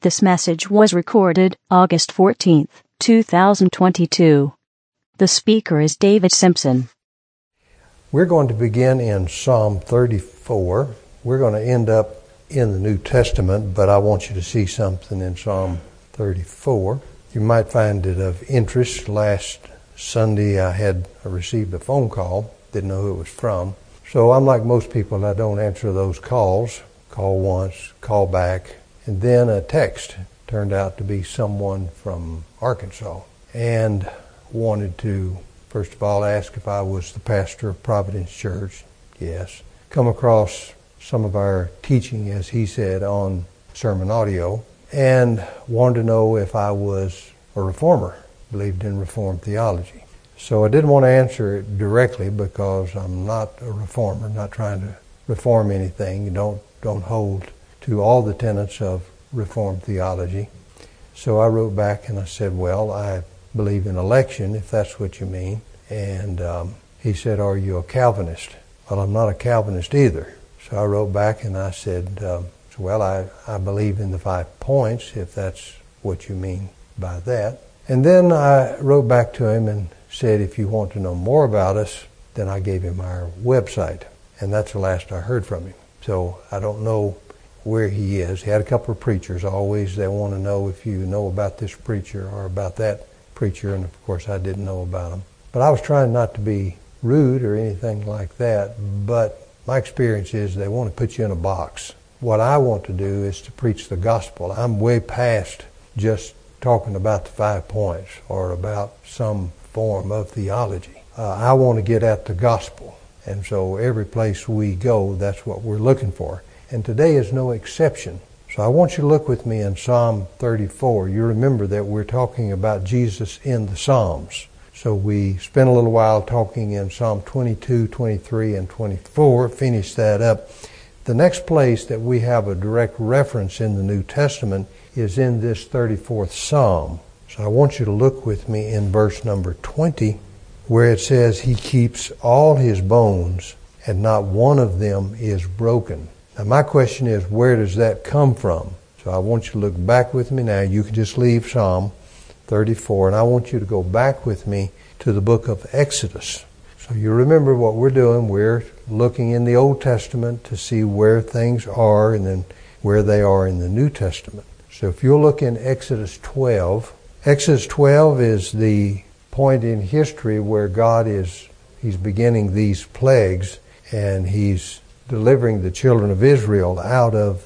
This message was recorded August 14th, 2022. The speaker is David Simpson. We're going to begin in Psalm 34. We're going to end up in the New Testament, but I want you to see something in Psalm 34. You might find it of interest. Last Sunday I received a phone call, didn't know who it was from. So I'm like most people, I don't answer those calls. Call once, call back, and then a text turned out to be someone from Arkansas and wanted to, first of all, ask if I was the pastor of Providence Church. Yes. Come across some of our teaching, as he said, on sermon audio, and wanted to know if I was a reformer, believed in Reformed theology. So I didn't want to answer it directly because I'm not a reformer, not trying to reform anything. You don't hold to all the tenets of Reformed theology. So I wrote back and I said, well, I believe in election, if that's what you mean. And he said, are you a Calvinist? Well, I'm not a Calvinist either. So I wrote back and I said, well, I believe in the 5 points, if that's what you mean by that. And then I wrote back to him and said, if you want to know more about us, then I gave him our website. And that's the last I heard from him. So I don't know where he is. He had a couple of preachers. Always they want to know if you know about this preacher or about that preacher. And of course I didn't know about him. But I was trying not to be rude or anything like that. But my experience is they want to put you in a box. What I want to do is to preach the gospel. I'm way past just talking about the 5 points or about some form of theology. I want to get at the gospel. And so every place we go, that's what we're looking for. And today is no exception. So I want you to look with me in Psalm 34. You remember that we're talking about Jesus in the Psalms. So we spent a little while talking in Psalm 22, 23, and 24. Finish that up. The next place that we have a direct reference in the New Testament is in this 34th Psalm. So I want you to look with me in verse number 20, where it says, He keeps all His bones, and not one of them is broken. Now my question is, where does that come from? So I want you to look back with me now. You can just leave Psalm 34, and I want you to go back with me to the book of Exodus. So you remember what we're doing. We're looking in the Old Testament to see where things are and then where they are in the New Testament. So if you'll look in Exodus 12, Exodus 12 is the point in history where He's beginning these plagues and He's delivering the children of Israel out of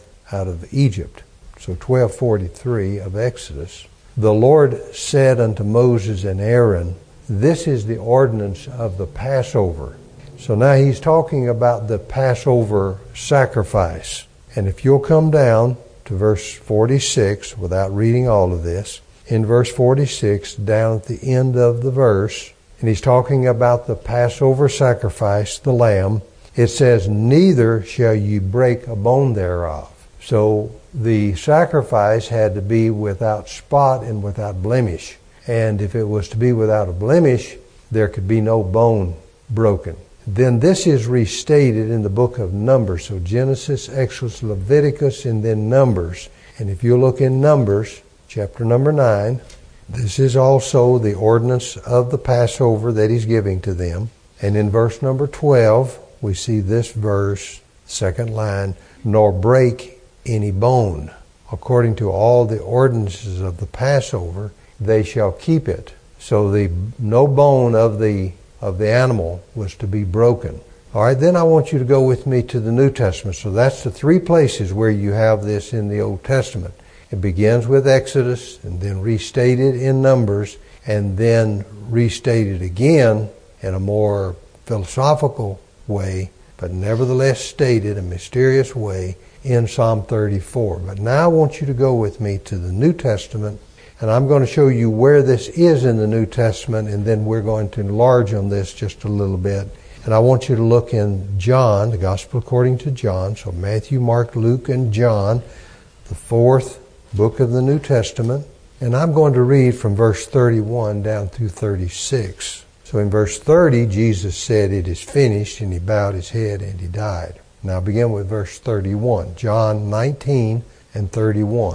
Egypt. So 12:43 of Exodus. The Lord said unto Moses and Aaron, this is the ordinance of the Passover. So now He's talking about the Passover sacrifice. And if you'll come down to verse 46, without reading all of this, in verse 46, down at the end of the verse, and He's talking about the Passover sacrifice, the lamb, it says, neither shall ye break a bone thereof. So the sacrifice had to be without spot and without blemish. And if it was to be without a blemish, there could be no bone broken. Then this is restated in the book of Numbers. So Genesis, Exodus, Leviticus, and then Numbers. And if you look in Numbers, chapter number 9, this is also the ordinance of the Passover that He's giving to them. And in verse number 12, we see this verse, second line, nor break any bone. According to all the ordinances of the Passover, they shall keep it. So no bone of the animal was to be broken. All right, then I want you to go with me to the New Testament. So that's the 3 places where you have this in the Old Testament. It begins with Exodus and then restated in Numbers and then restated again in a more philosophical way, but nevertheless stated in a mysterious way in Psalm 34. But now I want you to go with me to the New Testament, and I'm going to show you where this is in the New Testament, and then we're going to enlarge on this just a little bit. And I want you to look in John, the Gospel according to John, so Matthew, Mark, Luke, and John, the 4th book of the New Testament. And I'm going to read from verse 31 down through 36. So in verse 30, Jesus said, it is finished, and He bowed His head and He died. Now begin with verse 31, John 19 and 31.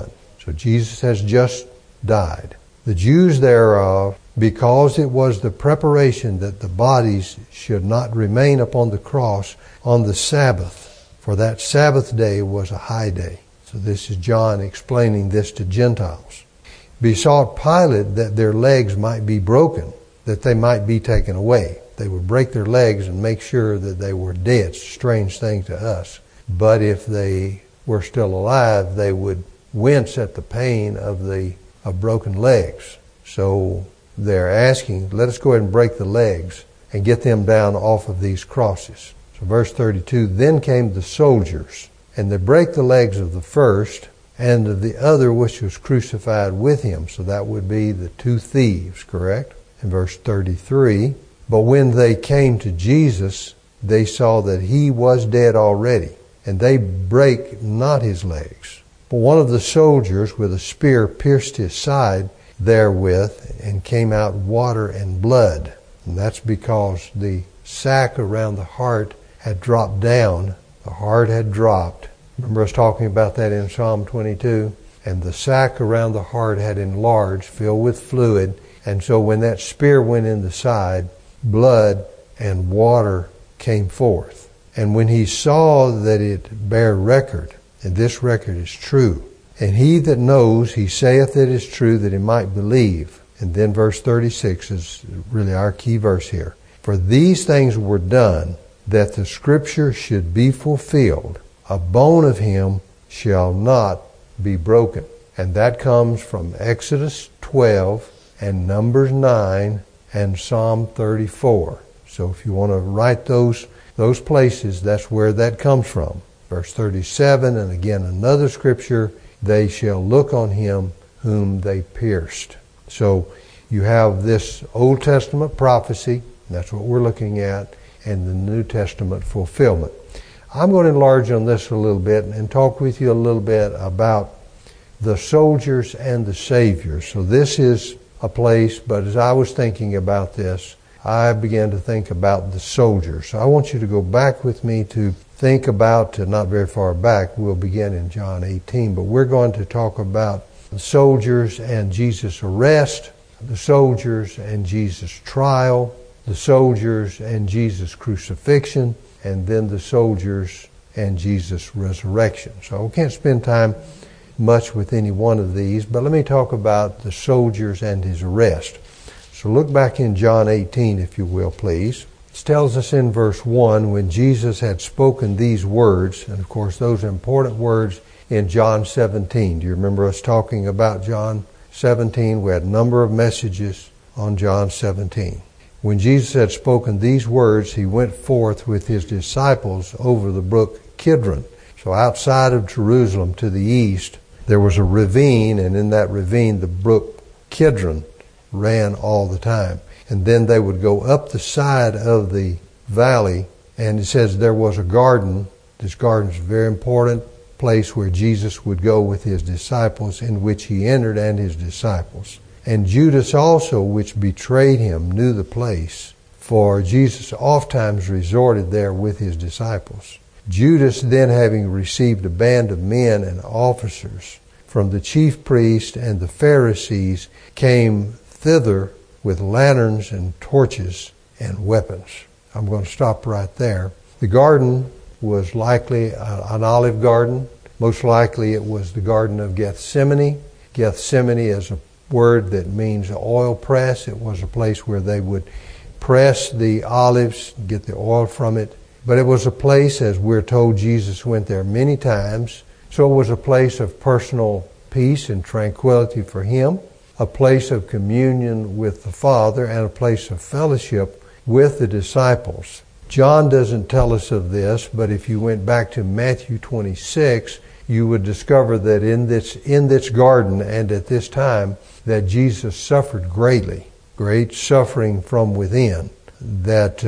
So Jesus has just died. The Jews thereof, because it was the preparation that the bodies should not remain upon the cross on the Sabbath, for that Sabbath day was a high day. So this is John explaining this to Gentiles. Besought Pilate that their legs might be broken, that they might be taken away. They would break their legs and make sure that they were dead. It's a strange thing to us. But if they were still alive, they would wince at the pain of broken legs. So they're asking, let us go ahead and break the legs and get them down off of these crosses. So verse 32, then came the soldiers, and they brake the legs of the first and of the other which was crucified with him. So that would be the two thieves, correct? In verse 33, but when they came to Jesus, they saw that he was dead already, and they brake not his legs. But one of the soldiers with a spear pierced his side therewith, and came out water and blood. And that's because the sac around the heart had dropped down. The heart had dropped. Remember us talking about that in Psalm 22? And the sac around the heart had enlarged, filled with fluid. And so when that spear went in the side, blood and water came forth. And when he saw that it bare record, and this record is true, and he that knows, he saith it is true, that he might believe. And then verse 36 is really our key verse here. For these things were done, that the scripture should be fulfilled. A bone of him shall not be broken. And that comes from Exodus 12 and Numbers 9 and Psalm 34. So if you want to write those places, that's where that comes from. Verse 37, and again another scripture, they shall look on him whom they pierced. So you have this Old Testament prophecy, that's what we're looking at, and the New Testament fulfillment. I'm going to enlarge on this a little bit and talk with you a little bit about the soldiers and the Savior. So this is a place, but as I was thinking about this, I began to think about the soldiers. So I want you to go back with me to think about, not very far back, we'll begin in John 18, but we're going to talk about the soldiers and Jesus' arrest, the soldiers and Jesus' trial, the soldiers and Jesus' crucifixion, and then the soldiers and Jesus' resurrection. So we can't spend time much with any one of these, but let me talk about the soldiers and his arrest. So look back in John 18, if you will, please. It tells us in verse 1, when Jesus had spoken these words, and of course those are important words in John 17. Do you remember us talking about John 17? We had a number of messages on John 17. When Jesus had spoken these words, he went forth with his disciples over the brook Kidron. So outside of Jerusalem to the east, there was a ravine, and in that ravine the brook Kidron ran all the time. And then they would go up the side of the valley, and it says there was a garden. This garden is a very important place where Jesus would go with his disciples, in which he entered and his disciples. And Judas also, which betrayed him, knew the place, for Jesus oftentimes resorted there with his disciples. Judas then, having received a band of men and officers from the chief priests and the Pharisees, came thither with lanterns and torches and weapons. I'm going to stop right there. The garden was likely an olive garden. Most likely it was the Garden of Gethsemane. Gethsemane is a word that means oil press. It was a place where they would press the olives, get the oil from it. But it was a place, as we're told, Jesus went there many times. So it was a place of personal peace and tranquility for him, a place of communion with the Father, and a place of fellowship with the disciples. John doesn't tell us of this, but if you went back to Matthew 26, you would discover that in this garden and at this time that Jesus suffered greatly, great suffering from within that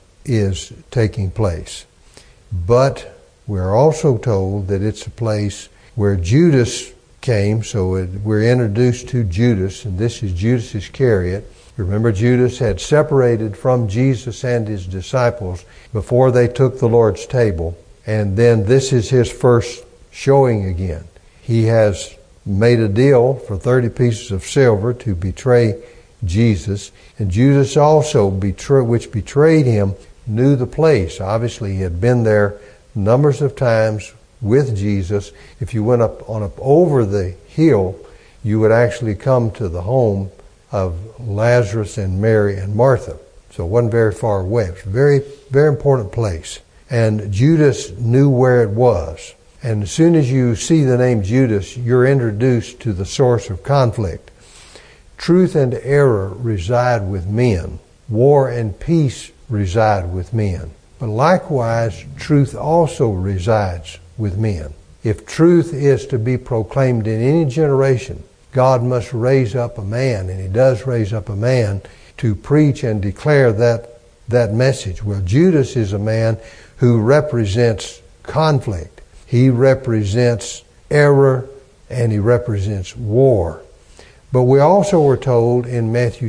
is taking place. But we're also told that it's a place where Judas came, so we're introduced to Judas, and this is Judas Iscariot. Remember, Judas had separated from Jesus and his disciples before they took the Lord's table, and then this is his first showing again. He has made a deal for 30 pieces of silver to betray Jesus. And Judas also, which betrayed him, knew the place. Obviously, he had been there numbers of times with Jesus. If you went up over the hill, you would actually come to the home of Lazarus and Mary and Martha. So it wasn't very far away. It was a very, very important place. And Judas knew where it was. And as soon as you see the name Judas, you're introduced to the source of conflict. Truth and error reside with men. War and peace reside with men. But likewise, truth also resides with men. If truth is to be proclaimed in any generation, God must raise up a man, and He does raise up a man to preach and declare that message. Well, Judas is a man who represents conflict. He represents error, and he represents war. But we also were told in Matthew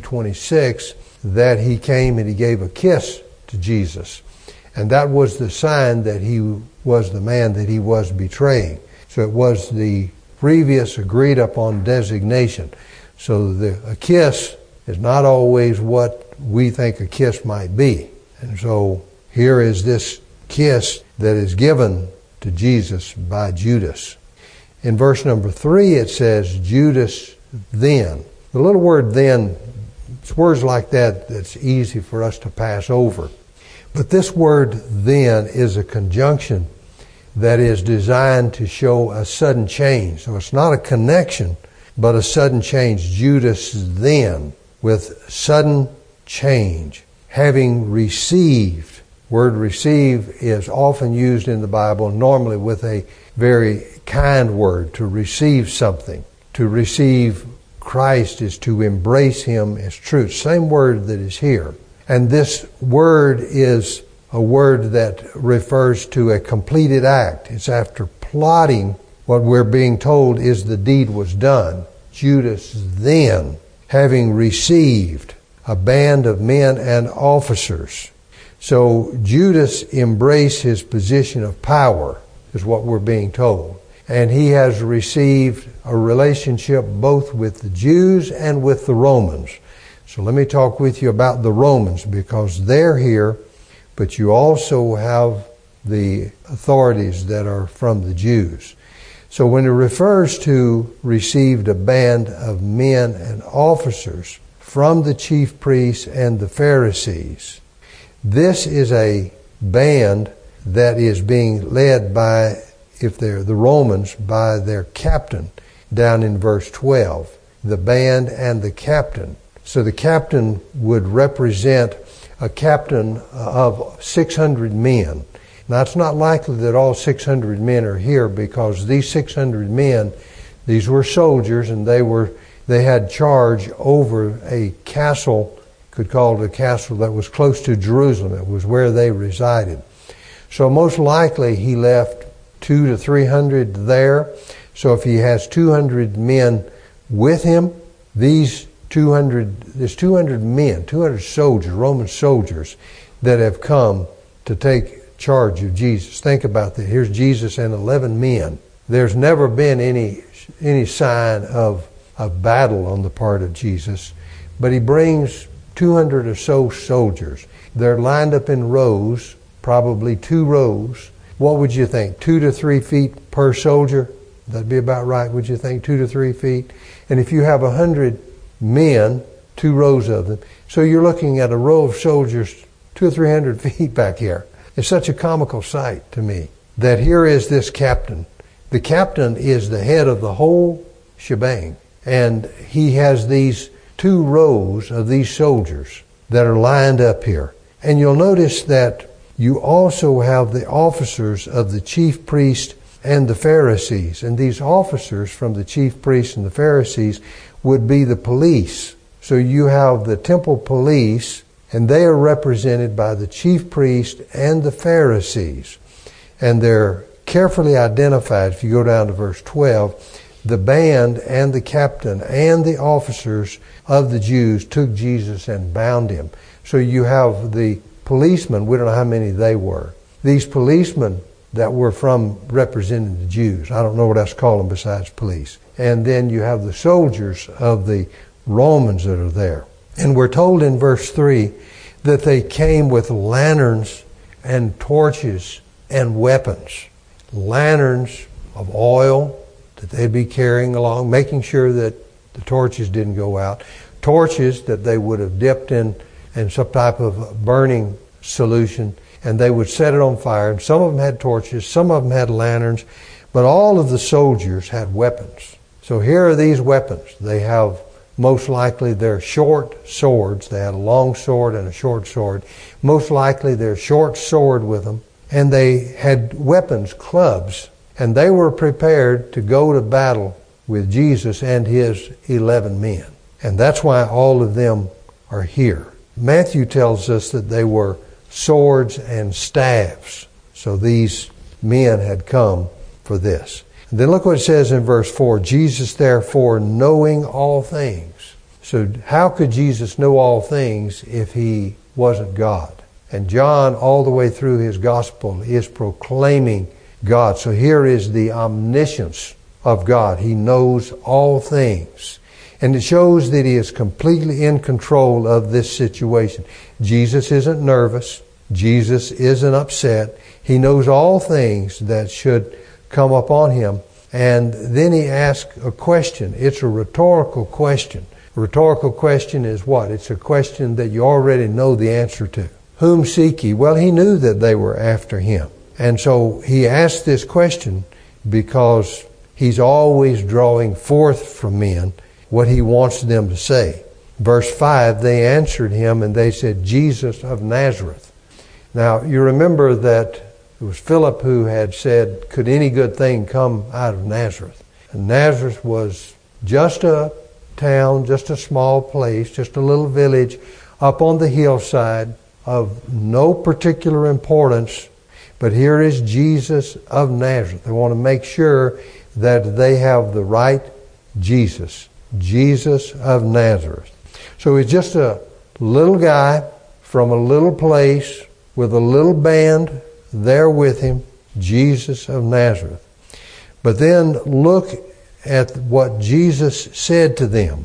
26 that he came and he gave a kiss to Jesus. And that was the sign that he was the man that he was betraying. So it was the previous agreed upon designation. So a kiss is not always what we think a kiss might be. And so here is this kiss that is given to Jesus by Judas. In verse number 3 it says, Judas then. The little word then, it's words like that that's easy for us to pass over. But this word then is a conjunction that is designed to show a sudden change. So it's not a connection, but a sudden change. Judas then, with sudden change, having received. Word receive is often used in the Bible, normally with a very kind word, to receive something. To receive Christ is to embrace Him as truth. Same word that is here. And this word is a word that refers to a completed act. It's after plotting what we're being told is the deed was done. Judas then, having received a band of men and officers. So Judas embraced his position of power, is what we're being told. And he has received a relationship both with the Jews and with the Romans. So let me talk with you about the Romans, because they're here, but you also have the authorities that are from the Jews. So when it refers to received a band of men and officers from the chief priests and the Pharisees, this is a band that is being led by, if they're the Romans, by their captain down in verse 12. The band and the captain. So the captain would represent a captain of 600 men. Now it's not likely that all 600 men are here, because these 600 men, these were soldiers, and they had charge over a castle, could call it a castle, that was close to Jerusalem. It was where they resided. So most likely he left 200 to 300 there. So if he has 200 men with him, there's 200 men, 200 soldiers, Roman soldiers, that have come to take charge of Jesus. Think about that. Here's Jesus and 11 men. There's never been any sign of battle on the part of Jesus, but he brings 200 or so soldiers. They're lined up in rows, probably 2 rows. What would you think? 2 to 3 feet per soldier? That'd be about right, would you think? 2 to 3 feet. And if you have 100 men, 2 rows of them, so you're looking at a row of soldiers 200 or 300 feet back here. It's such a comical sight to me that here is this captain. The captain is the head of the whole shebang, and he has these 2 rows of these soldiers that are lined up here. And you'll notice that you also have the officers of the chief priest and the Pharisees. And these officers from the chief priests and the Pharisees would be the police. So you have the temple police, and they are represented by the chief priest and the Pharisees. And they're carefully identified. If you go down to verse 12, the band and the captain and the officers of the Jews took Jesus and bound him. So you have the policemen, we don't know how many they were. These policemen that were from representing the Jews. I don't know what else to call them besides police. And then you have the soldiers of the Romans that are there. And we're told in verse 3 that they came with lanterns and torches and weapons. Lanterns of oil that they'd be carrying along, making sure that the torches didn't go out. Torches that they would have dipped in some type of burning solution, and they would set it on fire. And some of them had torches, some of them had lanterns, but all of the soldiers had weapons. So here are these weapons. They have most likely their short swords. They had a long sword and a short sword. Most likely their short sword with them. And they had weapons, clubs, and they were prepared to go to battle with Jesus and his 11 men. And that's why all of them are here. Matthew tells us that they were swords and staffs. So these men had come for this. And then look what it says in verse 4. Jesus therefore knowing all things. So how could Jesus know all things if he wasn't God? And John, all the way through his gospel, is proclaiming God. So here is the omniscience of God. He knows all things. And it shows that he is completely in control of this situation. Jesus isn't nervous. Jesus isn't upset. He knows all things that should come upon him. And then he asks a question. It's a rhetorical question. A rhetorical question is what? It's a question that you already know the answer to. Whom seek ye? Well, he knew that they were after him. And so he asked this question because he's always drawing forth from men what he wants them to say. Verse 5, they answered him and they said, Jesus of Nazareth. Now, you remember that it was Philip who had said, could any good thing come out of Nazareth? And Nazareth was just a town, just a small place, just a little village up on the hillside of no particular importance. But here is Jesus of Nazareth. They want to make sure that they have the right Jesus. Jesus of Nazareth. So he's just a little guy from a little place with a little band there with him, Jesus of Nazareth. But then look at what Jesus said to them.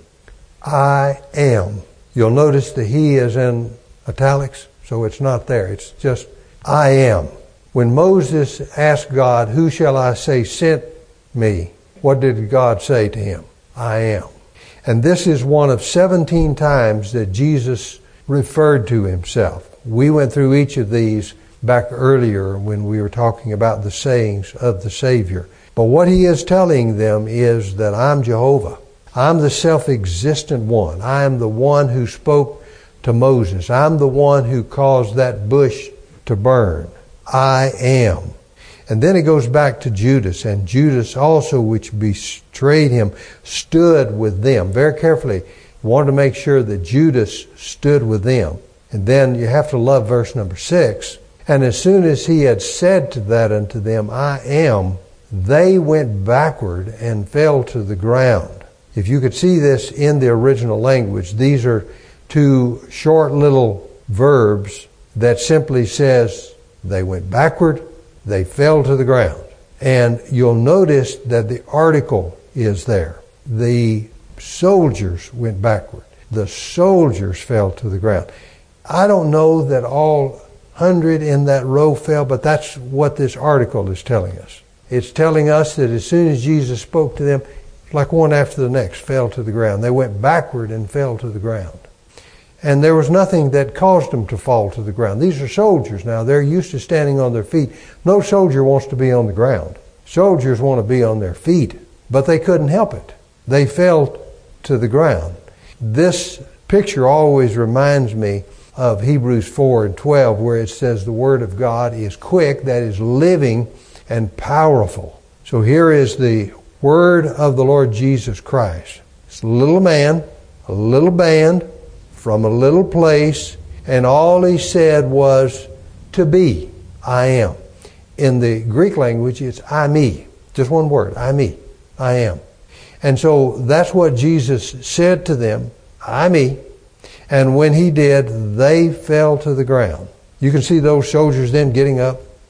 I am. You'll notice the he is in italics, so it's not there. It's just I am. When Moses asked God, who shall I say sent me? What did God say to him? I am. And this is one of 17 times that Jesus referred to himself. We went through each of these back earlier when we were talking about the sayings of the Savior. But what he is telling them is that I'm Jehovah. I'm the self-existent one. I am the one who spoke to Moses. I'm the one who caused that bush to burn. I am. And then it goes back to Judas. And Judas also, which betrayed him, stood with them. Very carefully, wanted to make sure that Judas stood with them. And then you have to love verse number 6. And as soon as he had said to that unto them, I am, they went backward and fell to the ground. If you could see this in the original language, these are two short little verbs that simply says they went backward, they fell to the ground. And you'll notice that the article is there. The soldiers went backward. The soldiers fell to the ground. I don't know that all 100 in that row fell, but that's what this article is telling us. It's telling us that as soon as Jesus spoke to them, like one after the next, fell to the ground. They went backward and fell to the ground. And there was nothing that caused them to fall to the ground. These are soldiers now. They're used to standing on their feet. No soldier wants to be on the ground. Soldiers want to be on their feet, but they couldn't help it. They fell to the ground. This picture always reminds me of Hebrews 4:12, where it says the Word of God is quick, that is living and powerful. So here is the Word of the Lord Jesus Christ. It's a little man, a little band, from a little place, and all he said was to be. I am. In the Greek language, it's I me. Just one word, I me. I am. And so that's what Jesus said to them, I me. And when he did, they fell to the ground. You can see those soldiers then getting up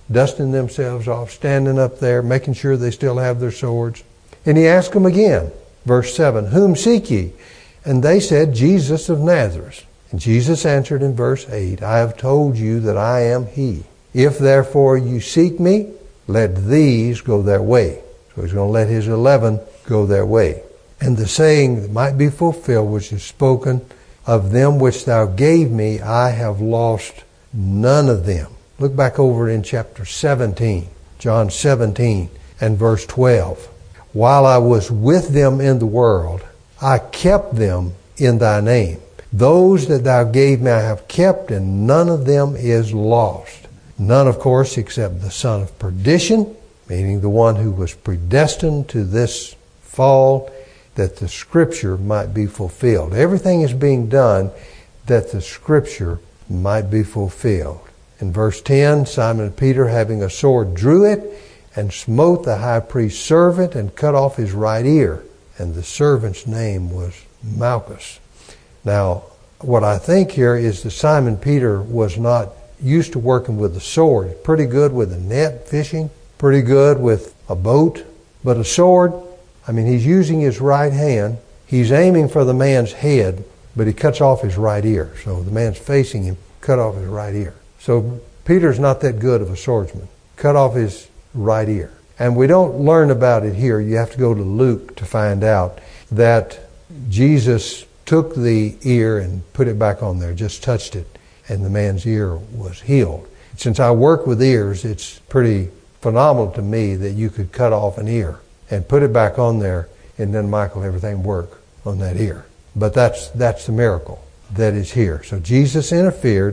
dusting themselves off, standing up there, making sure they still have their swords. And he asked them again, verse 7, "Whom seek ye?" And they said, "Jesus of Nazareth." And Jesus answered in verse 8, "I have told you that I am he. If therefore you seek me, let these go their way." So he's going to let his 11 go their way. "And the saying that might be fulfilled, which is spoken, of them which thou gave me, I have lost none of them." Look back over in chapter 17, John 17 and verse 12. "While I was with them in the world, I kept them in thy name. Those that thou gave me I have kept, and none of them is lost." None, of course, except the son of perdition, meaning the one who was predestined to this fall, that the Scripture might be fulfilled. Everything is being done that the Scripture might be fulfilled. In verse 10, Simon Peter, having a sword, drew it and smote the high priest's servant and cut off his right ear. And the servant's name was Malchus. Now, what I think here is that Simon Peter was not used to working with a sword. Pretty good with a net, fishing, pretty good with a boat. But a sword, he's using his right hand. He's aiming for the man's head, but he cuts off his right ear. So the man's facing him, cut off his right ear. So Peter's not that good of a swordsman. Cut off his right ear. And we don't learn about it here. You have to go to Luke to find out that Jesus took the ear and put it back on there, just touched it, and the man's ear was healed. Since I work with ears, it's pretty phenomenal to me that you could cut off an ear and put it back on there, and then, Michael, everything work on that ear. But that's the miracle that is here. So Jesus intervened,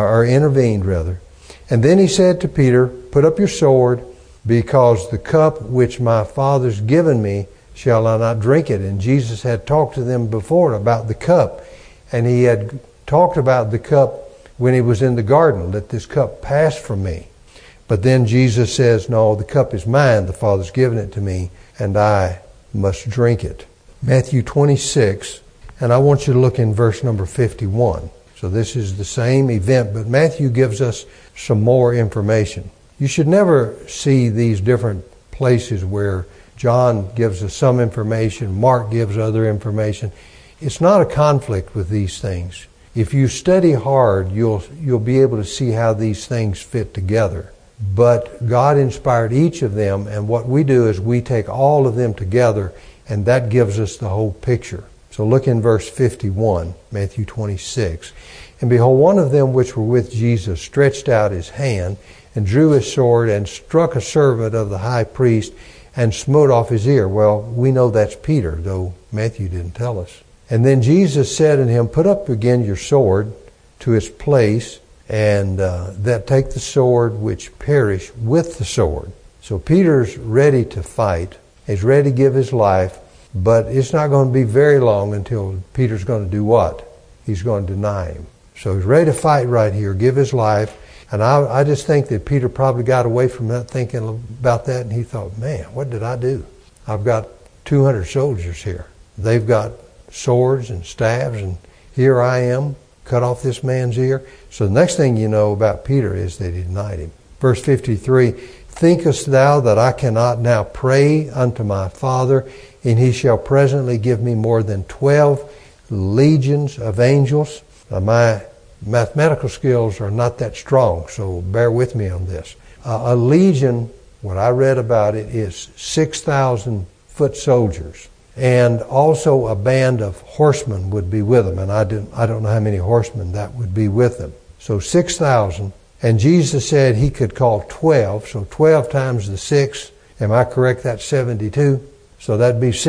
and then he said to Peter, "Put up your sword, because the cup which my Father's given me, shall I not drink it?" And Jesus had talked to them before about the cup, and he had talked about the cup when he was in the garden. "Let this cup pass from me." But then Jesus says, "No, the cup is mine. The Father's given it to me, and I must drink it." Matthew 26, and I want you to look in verse number 51. So this is the same event, but Matthew gives us some more information. You should never see these different places where John gives us some information, Mark gives other information. It's not a conflict with these things. If you study hard, you'll be able to see how these things fit together. But God inspired each of them, and what we do is we take all of them together, and that gives us the whole picture. So look in verse 51, Matthew 26. "And behold, one of them which were with Jesus stretched out his hand, and drew his sword, and struck a servant of the high priest, and smote off his ear." Well, we know that's Peter, though Matthew didn't tell us. "And then Jesus said unto him, Put up again your sword to its place, and that take the sword which perish with the sword." So Peter's ready to fight. He's ready to give his life, but it's not going to be very long until Peter's going to do what? He's going to deny him. So he's ready to fight right here, give his life. And I just think that Peter probably got away from that, thinking about that, and he thought, man, what did I do? I've got 200 soldiers here. They've got swords and staves, and here I am, cut off this man's ear. So the next thing you know about Peter is that he denied him. Verse 53, "Thinkest thou that I cannot now pray unto my Father, and he shall presently give me more than 12 legions of angels?" Now my mathematical skills are not that strong, so bear with me on this. A legion, what I read about it, is 6,000 foot soldiers. And also a band of horsemen would be with them. And I don't know how many horsemen that would be with them. So 6,000. And Jesus said he could call 12. So 12 times the 6, am I correct? That's 72. So that'd be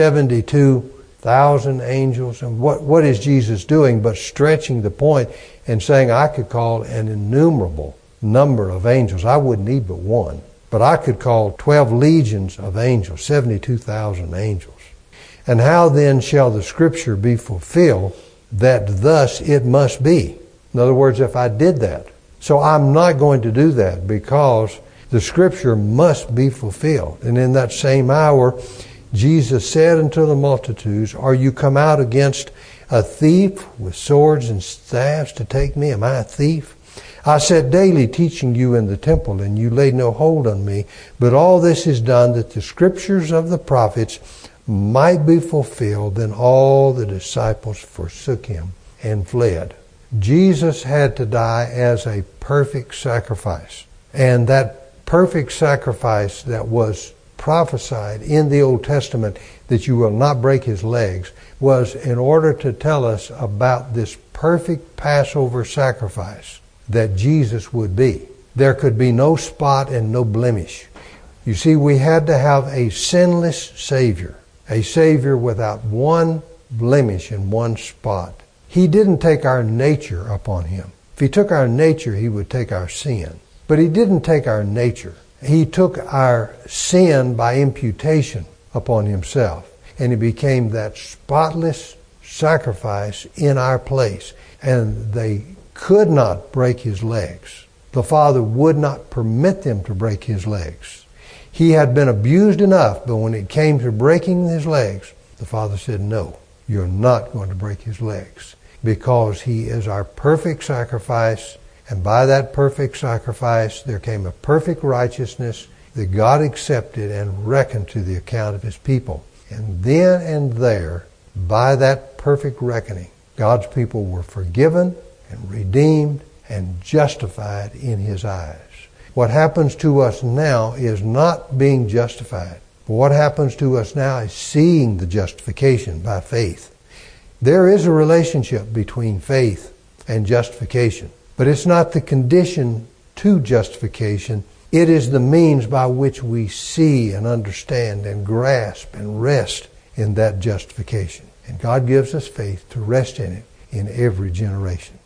72,000 angels. And what is Jesus doing but stretching the point and saying I could call an innumerable number of angels. I wouldn't need but one. But I could call 12 legions of angels, 72,000 angels. And how then shall the Scripture be fulfilled that thus it must be? In other words, if I did that. So I'm not going to do that because the Scripture must be fulfilled. And in that same hour, Jesus said unto the multitudes, Are you come out against a thief with swords and staves to take me? Am I a thief? I sat daily teaching you in the temple, and you laid no hold on me. But all this is done that the scriptures of the prophets might be fulfilled. Then all the disciples forsook him and fled. Jesus had to die as a perfect sacrifice. And that perfect sacrifice that was prophesied in the Old Testament, that you will not break his legs, was in order to tell us about this perfect Passover sacrifice that Jesus would be. There could be no spot and no blemish. You see, we had to have a sinless Savior, a Savior without one blemish and one spot. He didn't take our nature upon him. If he took our nature, he would take our sin. But he didn't take our nature. He took our sin by imputation upon himself. And he became that spotless sacrifice in our place. And they could not break his legs. The Father would not permit them to break his legs. He had been abused enough, but when it came to breaking his legs, the Father said, no, you're not going to break his legs, because he is our perfect sacrifice. And by that perfect sacrifice, there came a perfect righteousness that God accepted and reckoned to the account of his people. And then and there, by that perfect reckoning, God's people were forgiven and redeemed and justified in his eyes. What happens to us now is not being justified. But what happens to us now is seeing the justification by faith. There is a relationship between faith and justification. But it's not the condition to justification. It is the means by which we see and understand and grasp and rest in that justification. And God gives us faith to rest in it in every generation.